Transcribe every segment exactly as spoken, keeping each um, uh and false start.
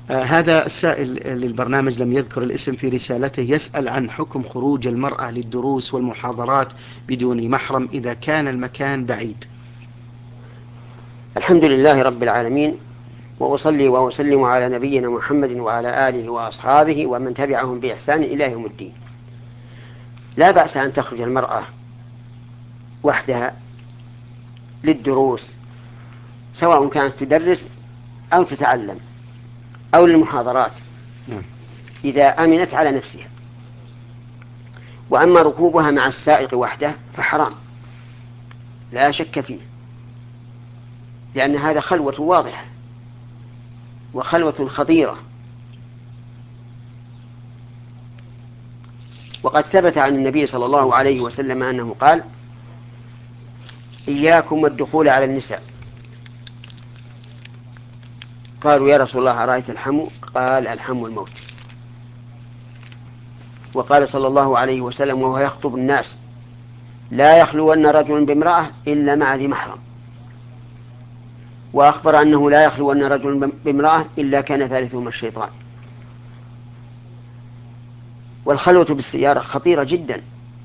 آه هذا السائل للبرنامج لم يذكر الاسم في رسالته، يسأل عن حكم خروج المرأة للدروس والمحاضرات بدون محرم إذا كان المكان بعيد. الحمد لله رب العالمين، وأصلي وأسلم على نبينا محمد وعلى آله وأصحابه ومن تبعهم بإحسان إلى يوم الدين. لا بأس أن تخرج المرأة وحدها للدروس، سواء كانت تدرس أو تتعلم أو للمحاضرات، نعم. إذا أمنت على نفسها. وأما ركوبها مع السائق وحده فحرام لا شك فيه، لأن هذا خلوة واضحة وخلوة خطيرة. وقد ثبت عن النبي صلى الله عليه وسلم أنه قال: إياكم والدخول على النساء. قالوا: يا رسول الله أرأيت الحمو؟ قال: الحمو الموت. وقال صلى الله عليه وسلم وهو يخطب الناس: لا يخلون رجل بامرأة إلا مع ذي محرم. وأخبر أنه لا يخلون رجل بامرأة إلا كان ثالثهما الشيطان. والخلوة بالسيارة خطيرة جدا،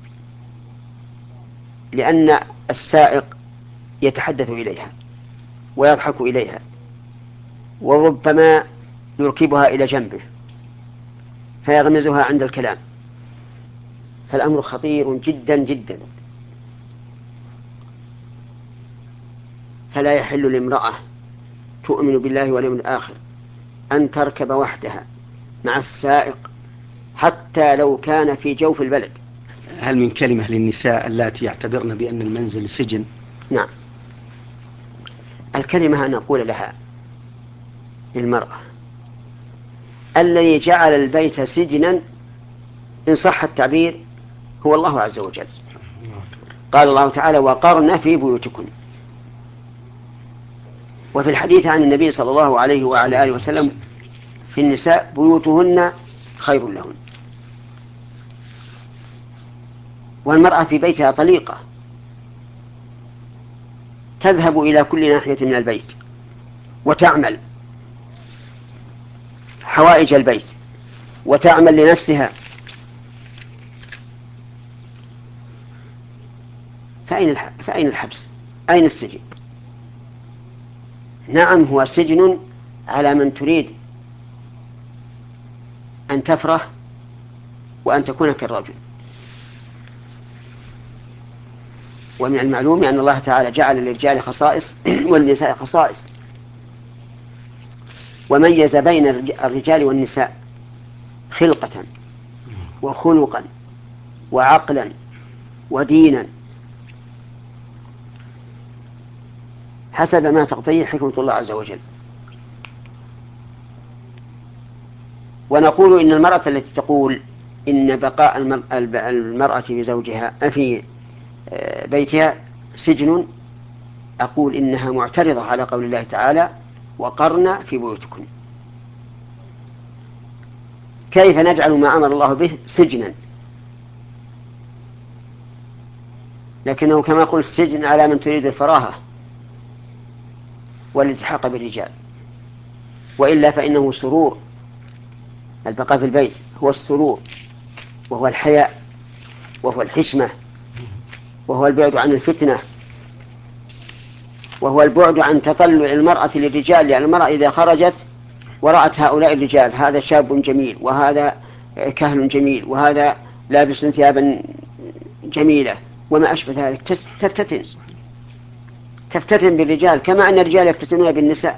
لأن السائق يتحدث إليها ويضحك إليها، وربما يركبها إلى جنبه فيغمزها عند الكلام. فالأمر خطير جدا جدا. فلا يحل لامرأة تؤمن بالله واليوم الآخر أن تركب وحدها مع السائق حتى لو كان في جوف البلد. هل من كلمة للنساء اللاتي يعتبرن بأن المنزل سجن؟ نعم، الكلمة أن أقول لها للمرأة: الذي جعل البيت سجنا إن صح التعبير هو الله عز وجل. قال الله تعالى: وقرن في بيوتكن. وفي الحديث عن النبي صلى الله عليه وعلى آله وسلم في النساء: بيوتهن خير لهن. والمرأة في بيتها طليقة، تذهب إلى كل ناحية من البيت وتعمل حوائج البيت وتعمل لنفسها. فأين فأين الحبس؟ أين السجن؟ نعم، هو سجن على من تريد أن تفرح وأن تكون كالرجل. ومن المعلوم أن الله تعالى جعل للرجال خصائص والنساء خصائص، وميز بين الرجال والنساء خلقة وخلقا وعقلا ودينا حسب ما تقتضيه حكمة الله عز وجل. ونقول إن المرأة التي تقول إن بقاء المرأة في زوجها في بيتها سجن، أقول إنها معترضة على قول الله تعالى: وقرن في بيوتكن. كيف نجعل ما أمر الله به سجنا؟ لكنه كما قلت سجن على من تريد الفراغة والالتحاق بالرجال، وإلا فإنه سرور. البقاء في البيت هو السرور، وهو الحياء، وهو الحشمة، وهو البعد عن الفتنة، وهو البعد عن تطلع المرأة للرجال. لأن المرأة إذا خرجت ورأت هؤلاء الرجال، هذا شاب جميل وهذا كهل جميل وهذا لابس ثيابا جميلة وما أشبه ذلك، تفتتن تفتتن بالرجال كما أن الرجال يفتتنون بالنساء.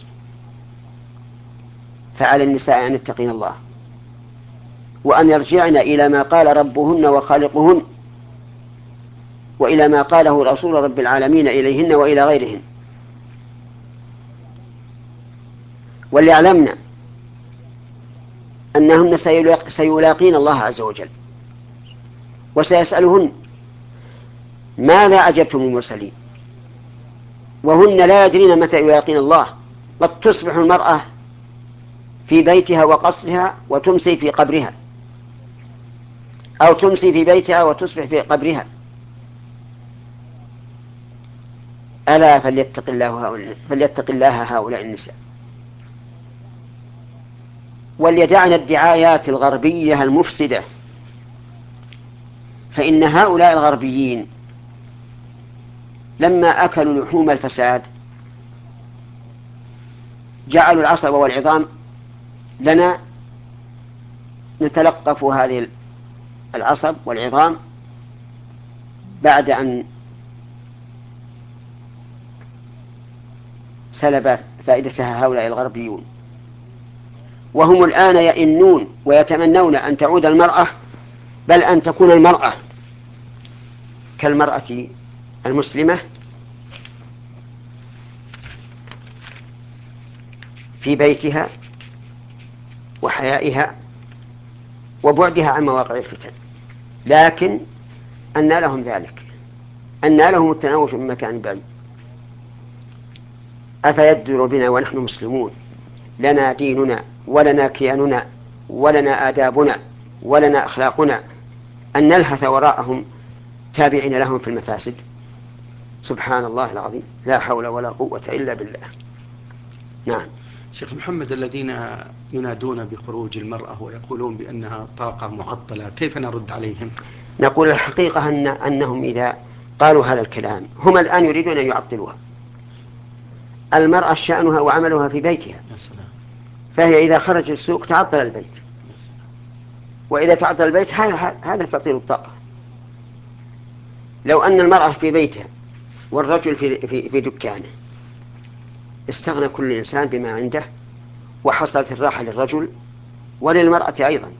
فعلى النساء أن يتقين الله وأن يرجعن إلى ما قال ربهن وخالقهن، وإلى ما قاله رسول رب العالمين إليهن وإلى غيرهن، وليعلمن أنهن سيلاقين الله عز وجل وسيسألهن: ماذا أجبتم المرسلين؟ وهن لا يدرين متى يلاقين الله. قد تصبح المرأة في بيتها وقصرها وتمسي في قبرها، أو تمسي في بيتها وتصبح في قبرها. ألا فليتق الله هؤلاء, فليتق الله هؤلاء النساء. وليدعن الدعايات الغربية المفسدة، فإن هؤلاء الغربيين لما أكلوا لحوم الفساد جعلوا العصب والعظام لنا نتلقف هذه العصب والعظام بعد أن سلب فائدتها هؤلاء الغربيون، وهم الآن يئنون ويتمنون أن تعود المرأة، بل أن تكون المرأة كالمرأة المسلمة في بيتها وحيائها وبعدها عن مواقع الفتن. لكن أن لهم ذلك، أن لهم التناوش من مكان بعيد. أفيدر بنا ونحن مسلمون لنا ديننا ولنا كياننا ولنا آدابنا ولنا أخلاقنا أن نلهث وراءهم تابعين لهم في المفاسد؟ سبحان الله العظيم، لا حول ولا قوة إلا بالله. نعم. شيخ محمد، الذين ينادون بخروج المرأة ويقولون بأنها طاقة معطلة، كيف نرد عليهم؟ نقول الحقيقة أن أنهم إذا قالوا هذا الكلام هم الآن يريدون أن يعطلوها. المرأة شأنها وعملها في بيتها، فهي إذا خرجت السوق تعطل البيت، وإذا تعطل البيت هذا هذا تعطيل الطاقة. لو أن المرأة في بيتها والرجل في في, في دكانه استغنى كل إنسان بما عنده، وحصلت الراحة للرجل وللمرأة أيضا.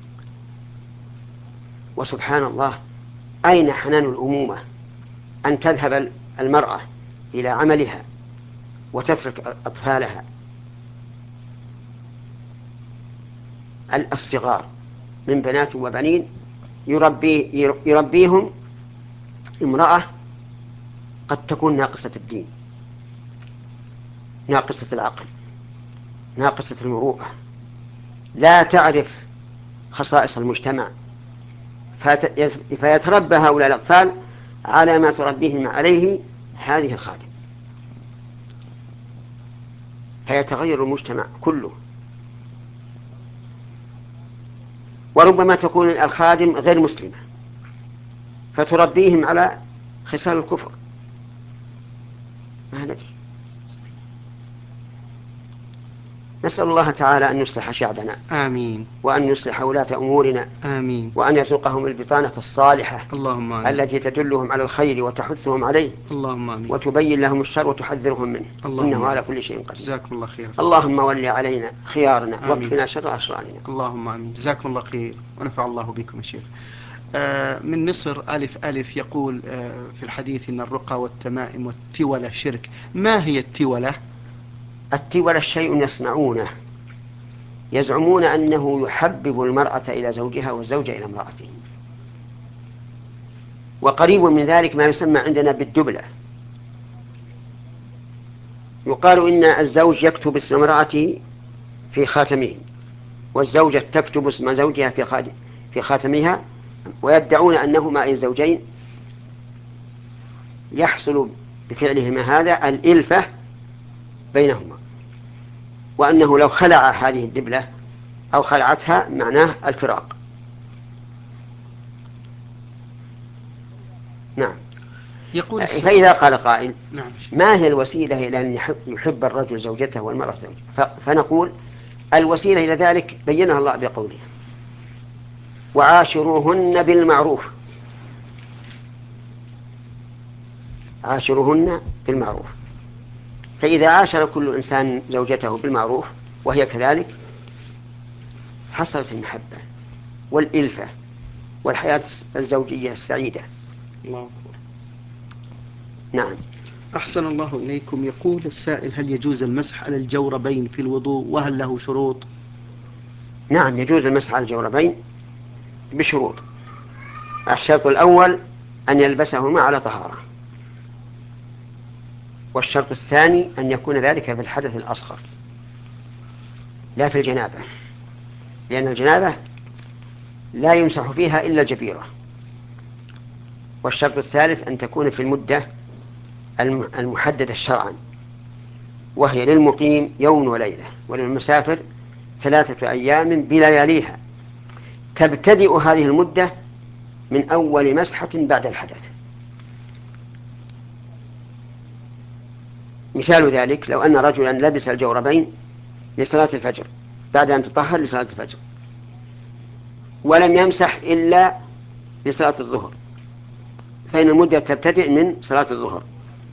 وسبحان الله، أين حنان الأمومة أن تذهب المرأة إلى عملها وتترك أطفالها الصغار من بنات وبنين يربي يربيهم امرأة قد تكون ناقصة الدين، ناقصة العقل، ناقصة المروءة، لا تعرف خصائص المجتمع، فيتربى هؤلاء الأطفال على ما تربيهم عليه هذه الخادم، فيتغير المجتمع كله. وربما تكون الخادم غير مسلمة فتربيهم على خصال الكفر، ما ندري. نسأل الله تعالى أن يصلح شعبنا، آمين، وأن يصلح ولاة أمورنا، آمين، وأن يرزقهم البطانة الصالحة، اللهم آمين، التي تدلهم على الخير وتحثهم عليه، اللهم آمين، وتبين لهم الشر وتحذرهم منه، إنه على كل شيء قدير. جزاكم الله خير. اللهم ولي علينا خيارنا واكفنا شر أشرارنا. اللهم آمين، جزاكم الله خير ونفع الله بكم يا شيخ. آه من مصر ألف ألف يقول آه في الحديث إن الرقى والتمائم والتولة شرك. ما هي التولة؟ التولة شيء يصنعونه، يزعمون أنه يحبب المرأة إلى زوجها والزوج إلى امرأته. وقريب من ذلك ما يسمى عندنا بالدبلة. يقال إن الزوج يكتب اسم امرأته في خاتمه، والزوجة تكتب اسم زوجها في في خاتمها، ويدعون أنهما أي زوجين يحصل بفعلهما هذا الإلفة بينهما، وأنه لو خلع هذه الدبلة أو خلعتها معناه الفراق. نعم. يقول فإذا قال قائل نعم. ما هي الوسيلة إلى أن يحب الرجل زوجته والمرأة زوجته؟ فنقول الوسيلة إلى ذلك بينها الله بقوله وعاشروهن بالمعروف. عاشروهن بالمعروف، فإذا عاشر كل إنسان زوجته بالمعروف وهي كذلك حصلت المحبة والإلفة والحياة الزوجية السعيدة. الله أكبر. نعم. أحسن الله إليكم. يقول السائل هل يجوز المسح على الجوربين في الوضوء وهل له شروط؟ نعم، يجوز المسح على الجوربين بشروط. الشرط الأول أن يلبسهما على طهارة، والشرط الثاني أن يكون ذلك في الحدث الأصغر لا في الجنابة، لأن الجنابة لا يمسح فيها إلا الجبيرة. والشرط الثالث أن تكون في المدة المحددة شرعا، وهي للمقيم يوم وليلة وللمسافر ثلاثة أيام بلياليها، تبتدئ هذه المدة من أول مسحة بعد الحدث. مثال ذلك لو أن رجلا لبس الجوربين لصلاة الفجر بعد أن تطهر لصلاة الفجر، ولم يمسح إلا لصلاة الظهر، فإن المدة تبتدئ من صلاة الظهر،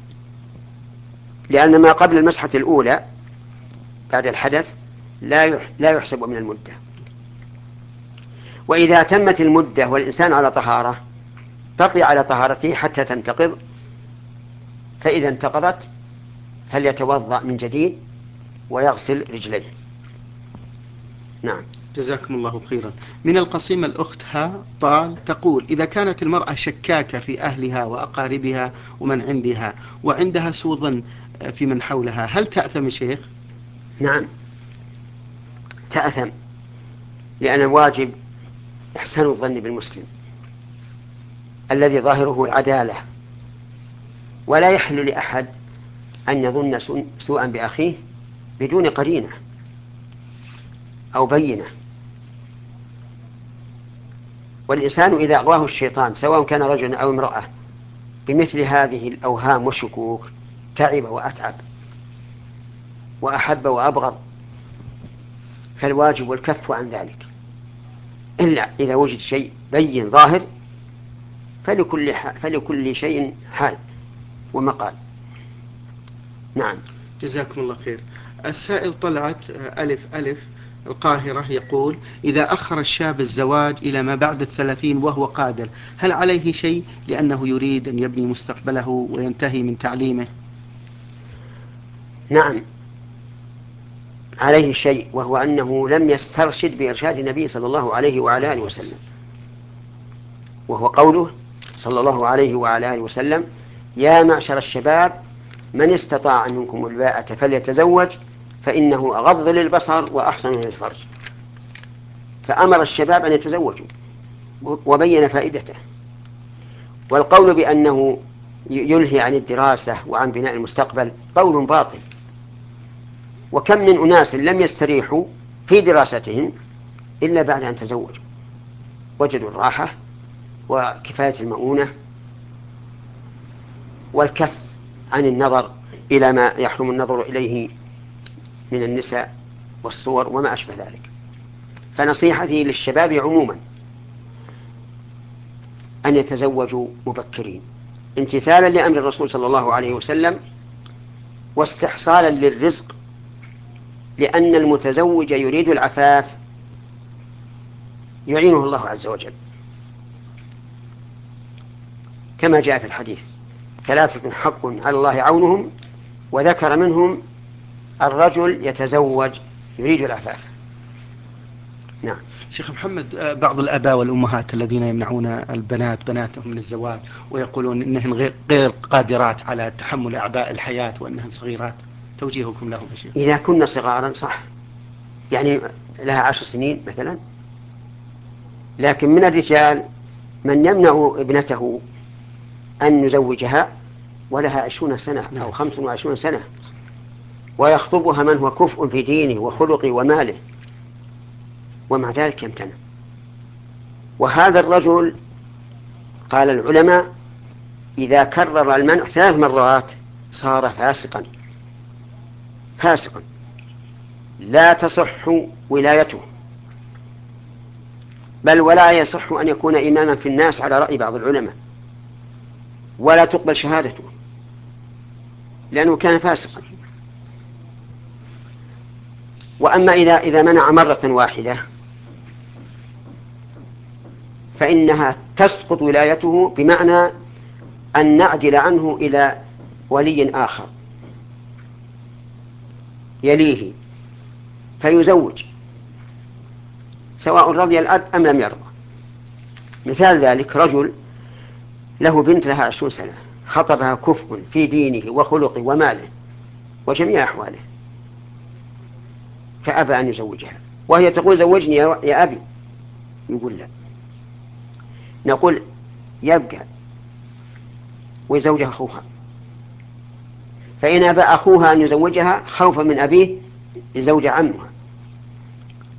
لأن ما قبل المسحة الأولى بعد الحدث لا يحسب من المدة. وإذا تمت المدة والإنسان على طهارة بقي على طهارته حتى تنتقض، فإذا انتقضت فليتوضأ من جديد ويغسل رجليه. نعم. جزاكم الله خيرا. من القصيمة الأخت ها طال تقول: إذا كانت المرأة شكاكة في أهلها وأقاربها ومن عندها وعندها سوء ظن في من حولها، هل تأثم شيخ؟ نعم تأثم، لأن الواجب إحسان الظن بالمسلم الذي ظاهره العدالة، ولا يحل لأحد أن يظن سوءا بأخيه بدون قرينة أو بينة. والإنسان إذا أغواه الشيطان سواء كان رجلا أو امرأة بمثل هذه الأوهام والشكوك تعب وأتعب وأحب وأبغض، فالواجب الكف عن ذلك، إلا إذا وجد شيء بين ظاهر فلكل, فلكل شيء حال ومقال. نعم. جزاكم الله خير. السائل طلعت ألف ألف القاهرة يقول: إذا أخر الشاب الزواج إلى ما بعد الثلاثين وهو قادر، هل عليه شيء لأنه يريد أن يبني مستقبله وينتهي من تعليمه؟ نعم عليه شيء، وهو أنه لم يسترشد بإرشاد النبي صلى الله عليه وعلى آله وسلم، وهو قوله صلى الله عليه وعلى آله وسلم: يا معشر الشباب من استطاع منكم الباءة فليتزوج فإنه أغض للبصر وأحسن للفرج. فأمر الشباب أن يتزوجوا وبين فائدته. والقول بأنه يلهي عن الدراسة وعن بناء المستقبل قول باطل، وكم من أناس لم يستريحوا في دراستهم إلا بعد أن تزوجوا، وجدوا الراحة وكفاية المؤونة والكف عن النظر إلى ما يحرم النظر إليه من النساء والصور وما أشبه ذلك. فنصيحتي للشباب عموما أن يتزوجوا مبكرين امتثالا لأمر الرسول صلى الله عليه وسلم واستحصالا للرزق، لأن المتزوج يريد العفاف يعينه الله عز وجل، كما جاء في الحديث: ثلاثة حق على الله عونهم، وذكر منهم الرجل يتزوج يريد العفاف. نعم. شيخ محمد، بعض الآباء والأمهات الذين يمنعون البنات بناتهم من الزواج ويقولون إنهن غير, غير قادرات على تحمل أعباء الحياة وأنهن صغيرات، توجيهكم لهم يا شيخ؟ إذا كنا صغارا صح، يعني لها عشر سنين مثلا، لكن من الرجال من يمنع ابنته أن يزوجها ولها عشرون سنة أو خمس وعشرون سنة، ويخطبها من هو كفء في دينه وخلقه وماله، ومع ذلك يمتنع. وهذا الرجل قال العلماء إذا كرر المنع ثلاث مرات صار فاسقا فاسقا لا تصح ولايته، بل ولا يصح أن يكون إماما في الناس على رأي بعض العلماء، ولا تقبل شهادته لأنه كان فاسقا. وأما إذا إذا منع مرة واحدة فإنها تسقط ولايته، بمعنى أن نعدل عنه إلى ولي آخر يليه فيزوج سواء رضي الأب أم لم يرضى. مثال ذلك رجل له بنت لها عشرون سنة، خطبها كفء في دينه وخلقه وماله وجميع أحواله، فأبى أن يزوجها، وهي تقول زوجني يا أبي، يقول لا، نقول يبقى ويزوجها أخوها، فإن أبى أخوها أن يزوجها خوفا من أبيه يزوج عمها،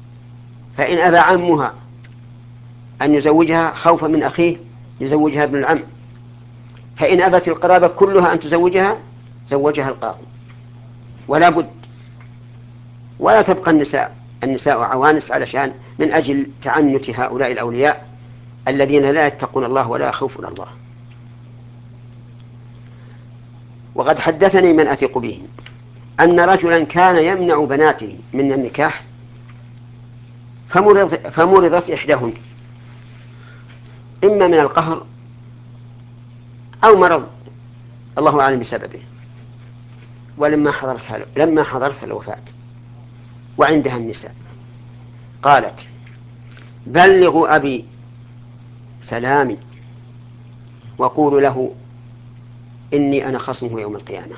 فإن أبى عمها أن يزوجها خوفا من أخيه يزوجها ابن العم، فإن أبت القرابة كلها أن تزوجها زوجها القاضي، ولا بد. ولا تبقى النساء النساء عوانس علشان من أجل تعنت هؤلاء الأولياء الذين لا يتقون الله ولا يخافون الله. وقد حدثني من أثق به أن رجلا كان يمنع بناته من النكاح فمرض فمرضت إحداهن إما من القهر أو مرض الله أعلم بسببه، ولما حضرتها لما حضرتها الوفاة وعندها النساء قالت: بلغوا أبي سلامي وقولوا له إني أنا خصمه يوم القيامة،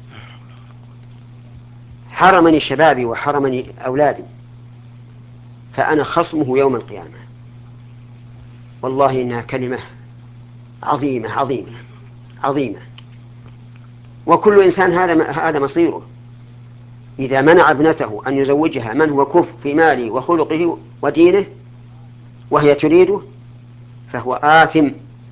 حرمني شبابي وحرمني أولادي فأنا خصمه يوم القيامة. والله إنها كلمة عظيمة عظيمة عظيمة، وكل إنسان هذا هذا مصيره. إذا منع ابنته أن يزوجها من هو كفء في ماله وخلقه ودينه وهي تريده فهو آثم.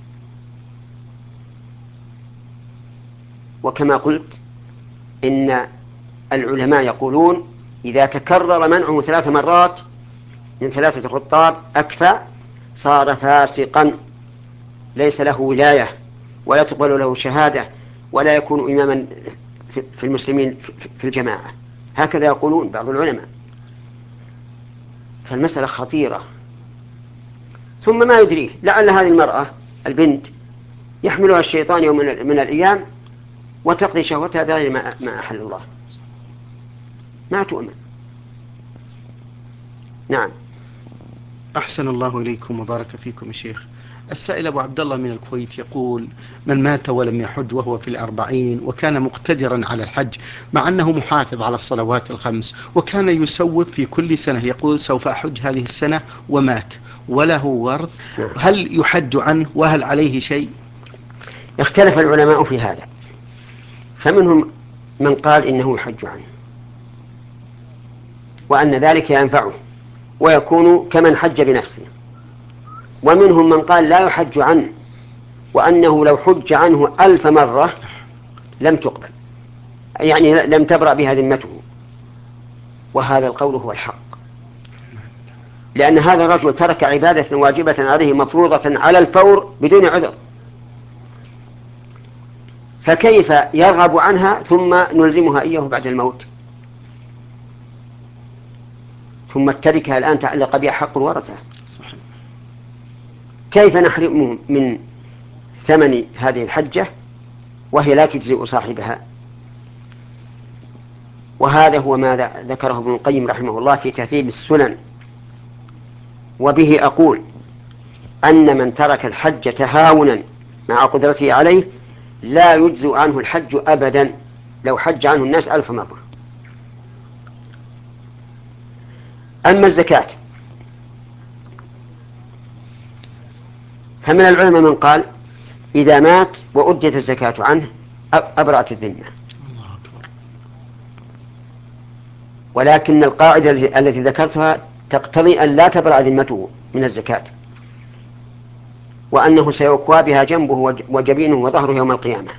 وكما قلت إن العلماء يقولون إذا تكرر منعه ثلاث مرات من ثلاثة خطاب أكفى صار فاسقا ليس له ولاية ولا تقبل له شهادة ولا يكون إماما في المسلمين في الجماعة، هكذا يقولون بعض العلماء. فالمسألة خطيرة. ثم ما يدريه لعل هذه المرأة البنت يحملها الشيطان يوم من الأيام وتقضي شهوتها بغير ما أحل الله، ما تؤمن. نعم. أحسن الله إليكم وبارك فيكم يا شيخ. السائل أبو عبد الله من الكويت يقول: من مات ولم يحج وهو في الأربعين وكان مقتدرا على الحج مع أنه محافظ على الصلوات الخمس وكان يسوف في كل سنة يقول سوف أحج هذه السنة ومات وله ورث، هل يحج عنه وهل عليه شيء؟ اختلف العلماء في هذا، فمنهم من قال إنه يحج عنه وأن ذلك ينفعه ويكون كمن حج بنفسه، ومنهم من قال لا يحج عنه وأنه لو حج عنه ألف مرة لم تقبل، يعني لم تبرأ بها ذمته. وهذا القول هو الحق، لأن هذا الرجل ترك عبادة واجبة عليه مفروضة على الفور بدون عذر، فكيف يرغب عنها ثم نلزمها إياه بعد الموت؟ ثم التركة الآن تعلق بها حق الورثة، كيف نحرمه من ثمن هذه الحجة وهي لا تجزئ صاحبها؟ وهذا هو ما ذكره ابن القيم رحمه الله في تهذيب السنن. وبه أقول أن من ترك الحج تهاونا مع قدرته عليه لا يجزئ عنه الحج أبدا لو حج عنه الناس ألف مرة. أما الزكاة فمن العلماء من قال إذا مات وأدت الزكاة عنه أبرأت الذمة، ولكن القاعدة التي ذكرتها تقتضي أن لا تبرأ ذمته من الزكاة، وأنه سيكوى بها جنبه وجبينه وظهره يوم القيامة.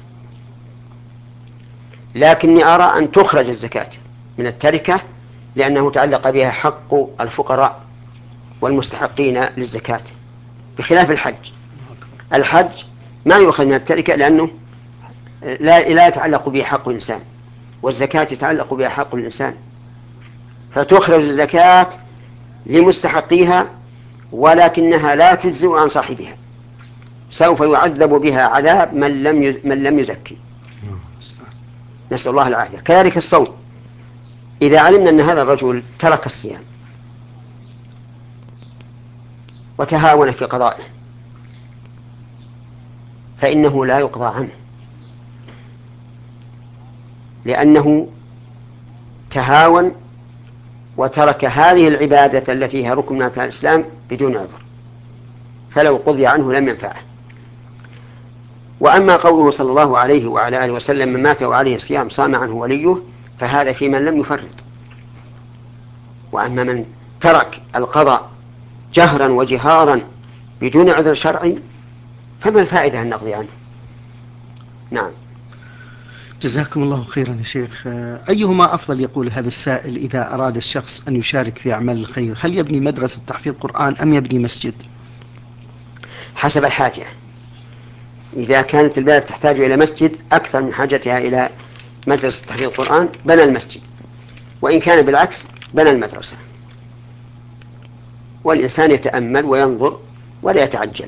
لكني أرى أن تخرج الزكاة من التركة لأنه تعلق بها حق الفقراء والمستحقين للزكاة، بخلاف الحج. الحج ما يؤخذ من التركة لأنه لا, لا يتعلق به حق الإنسان، والزكاة يتعلق بها حق الإنسان، فتخرج الزكاة لمستحقيها ولكنها لا تجزئ عن صاحبها، سوف يعذب بها عذاب من لم من لم يزكي، نسأل الله العافية. كذلك الصوم، إذا علمنا أن هذا الرجل ترك الصيام وتهاون في قضائه فإنه لا يقضى عنه، لأنه تهاون وترك هذه العبادة التي هي ركن من أركان الإسلام بدون عذر، فلو قضي عنه لم ينفعه. وأما قوله صلى الله عليه وعلى آله وسلم من مات وعليه صيام صام عنه وليه، فهذا في من لم يفرط. وأما من ترك القضاء جهرا وجهارا بدون عذر شرعي فما الفائدة أن نقضي عنه؟ نعم. جزاكم الله خيرا يا شيخ. أيهما أفضل يقول هذا السائل إذا أراد الشخص أن يشارك في أعمال الخير؟ هل يبني مدرسة تحفيظ قرآن أم يبني مسجد؟ حسب الحاجة. إذا كانت البلد تحتاج إلى مسجد أكثر من حاجتها إلى مدرسة تحفيظ القرآن بنى المسجد، وإن كان بالعكس بنى المدرسة. والإنسان يتأمل وينظر ولا يتعجل.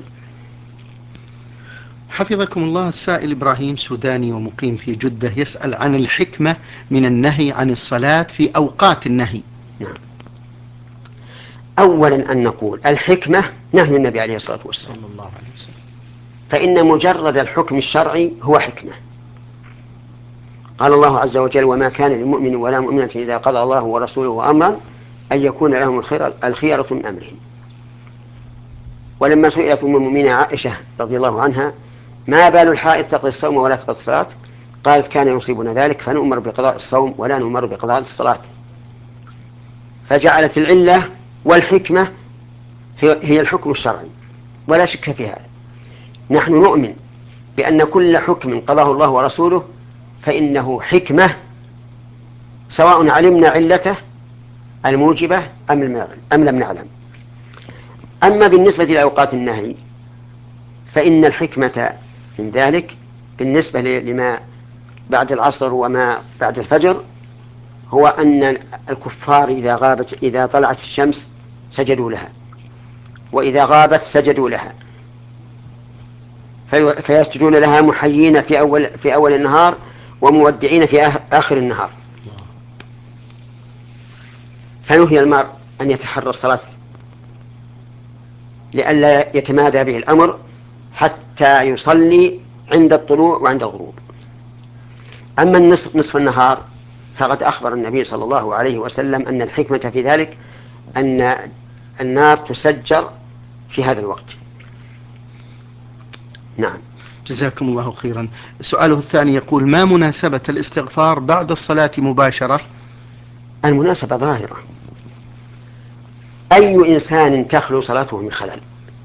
حفظكم الله، السائل إبراهيم سوداني ومقيم في جدة يسأل عن الحكمة من النهي عن الصلاة في أوقات النهي. نعم. أولا أن نقول الحكمة نهي النبي عليه الصلاة والسلام صلى الله عليه وسلم، فإن مجرد الحكم الشرعي هو حكمة. قال الله عز وجل: وما كان للمؤمن ولا مؤمنة إذا قضى الله ورسوله أمرا أن يكون لهم الخيرة من أمرهم. ولما سئلت أم المؤمنين عائشة رضي الله عنها: ما بال الحائض تقضي الصوم ولا تقضي الصلاة؟ قالت: كان يصيبنا ذلك فنؤمر بقضاء الصوم ولا نؤمر بقضاء الصلاة. فجعلت العلة والحكمة هي الحكم الشرعي، ولا شك في هذا. نحن نؤمن بأن كل حكم قضاه الله ورسوله فإنه حكمة، سواء علمنا علته الموجبة أم لم نعلم. أما بالنسبة لأوقات النهي فإن الحكمة من ذلك بالنسبة لما بعد العصر وما بعد الفجر هو أن الكفار إذا غابت إذا طلعت الشمس سجدوا لها، وإذا غابت سجدوا لها، فيسجدون لها محيين في أول في أول النهار ومودعين في آخر النهار. فنهي المرء أن يتحرى الصلاة لئلا يتمادى به الأمر حتى يصلي عند الطلوع وعند الغروب. أما النصف نصف النهار فقد أخبر النبي صلى الله عليه وسلم أن الحكمة في ذلك أن النار تسجر في هذا الوقت. نعم. جزاكم الله خيرا. سؤاله الثاني يقول: ما مناسبة الاستغفار بعد الصلاة مباشرة؟ المناسبة ظاهرة. أي إنسان تخلو صلاته من خلل؟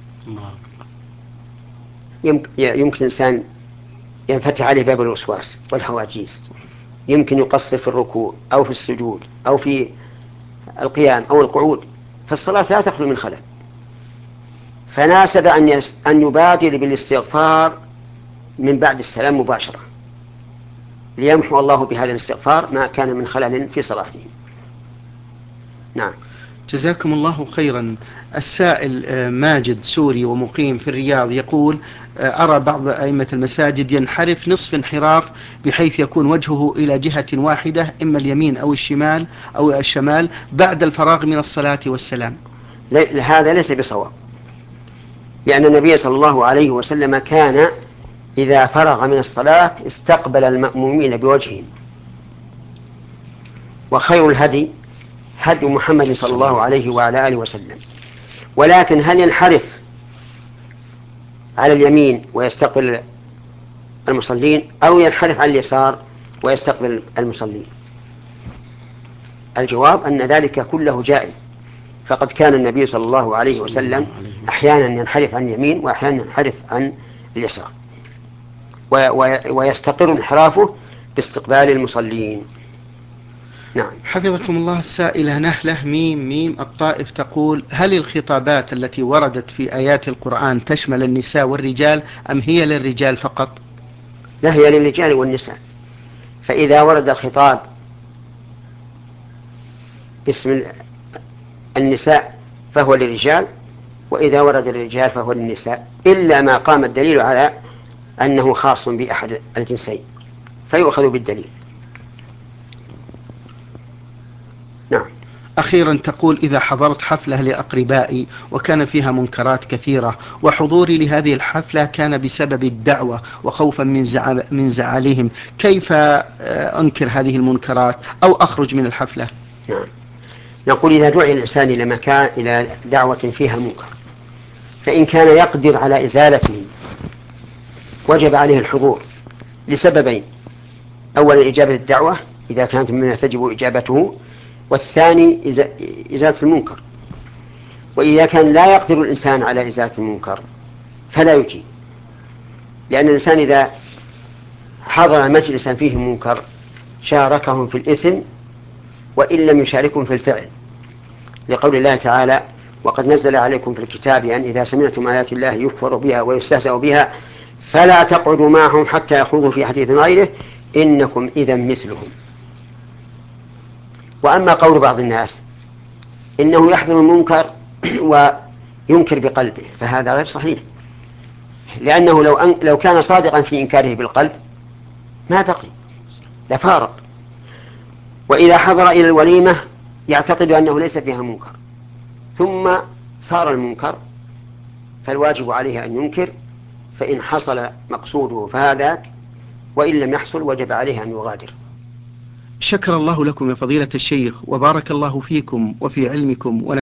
يمكن إنسان ينفتح عليه باب الوسواس والهواجيس، يمكن يقصر في الركوع أو في السجود أو في القيام أو القعود، فالصلاة لا تخلو من خلل. فناسب أن أن يبادر بالاستغفار من بعد السلام مباشرة ليمحو الله بهذا الاستغفار ما كان من خلل في صلاته. نعم. جزاكم الله خيرا. السائل ماجد سوري ومقيم في الرياض يقول: أرى بعض أئمة المساجد ينحرف نصف انحراف بحيث يكون وجهه إلى جهة واحدة، إما اليمين أو الشمال أو الشمال، بعد الفراغ من الصلاة والسلام. هذا ليس بصواب، لأن النبي صلى الله عليه وسلم كان إذا فرغ من الصلاة استقبل المأمومين بوجهه. وخير الهدي هدي محمد صلى الله عليه وعلى آله وسلم. ولكن هل ينحرف على اليمين ويستقبل المصلين أو ينحرف على اليسار ويستقبل المصلين؟ الجواب أن ذلك كله جائز، فقد كان النبي صلى الله عليه وسلم أحيانا ينحرف عن اليمين وأحيانا ينحرف عن اليسار، ويستقر انحرافه باستقبال المصلين. نعم. حفظكم الله، السائلة نهلة ميم ميم الطائف تقول: هل الخطابات التي وردت في آيات القرآن تشمل النساء والرجال أم هي للرجال فقط؟ لا، هي للرجال والنساء. فإذا ورد الخطاب باسم النساء فهو للرجال، وإذا ورد الرجال فهو للنساء، إلا ما قام الدليل على أنه خاص بأحد الجنسين فيؤخذ بالدليل. نعم. أخيرا تقول: إذا حضرت حفلة لأقربائي وكان فيها منكرات كثيرة وحضوري لهذه الحفلة كان بسبب الدعوة وخوفا من زعل من زعلهم، كيف أنكر هذه المنكرات أو أخرج من الحفلة؟ نعم. نقول: إذا دعي الإنسان إلى مكان إلى دعوة فيها منكر فإن كان يقدر على إزالته وجب عليه الحضور لسببين: أولا إجابة الدعوة إذا كانت مما تجب إجابته، والثاني إزالة المنكر وإذا كان لا يقدر الإنسان على إزالة المنكر فلا يجيب، لأن الإنسان إذا حضر مجلسا فيه منكر شاركهم في الإثم وإن لم يشاركهم في الفعل، لقول الله تعالى: وقد نزل عليكم في الكتاب أن إذا سمعتم آيات الله يكفر بها ويستهزأ بها فلا تقعدوا معهم حتى يخوضوا في حديث غيره إنكم إذا مثلهم. وأما قول بعض الناس إنه يحضر المنكر وينكر بقلبه فهذا غير صحيح، لأنه لو, أن لو كان صادقا في إنكاره بالقلب ما بقي لفارق. وإذا حضر إلى الوليمة يعتقد أنه ليس فيها منكر ثم صار المنكر فالواجب عليه أن ينكر، فإن حصل مقصوده فهذاك، وإن لم يحصل وجب عليه أن يغادر. شكر الله لكم يا فضيلة الشيخ، وبارك الله فيكم وفي علمكم ونفعكم.